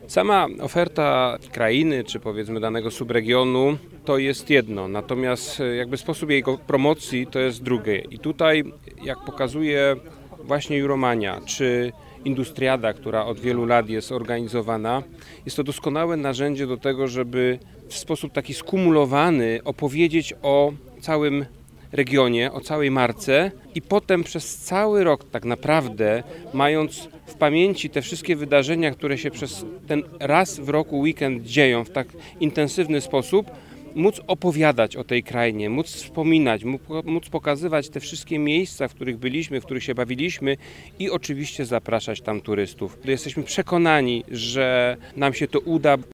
Sama oferta krainy, czy powiedzmy danego subregionu, to jest jedno, natomiast jakby sposób jego promocji to jest drugie. I tutaj, jak pokazuje właśnie Euromania, czy Industriada, która od wielu lat jest organizowana, jest to doskonałe narzędzie do tego, żeby w sposób taki skumulowany opowiedzieć o całym regionie, o całej marce i potem przez cały rok tak naprawdę, mając w pamięci te wszystkie wydarzenia, które się przez ten raz w roku weekend dzieją w tak intensywny sposób, móc opowiadać o tej krainie, móc wspominać, móc pokazywać te wszystkie miejsca, w których byliśmy, w których się bawiliśmy i oczywiście zapraszać tam turystów. Jesteśmy przekonani, że nam się to uda.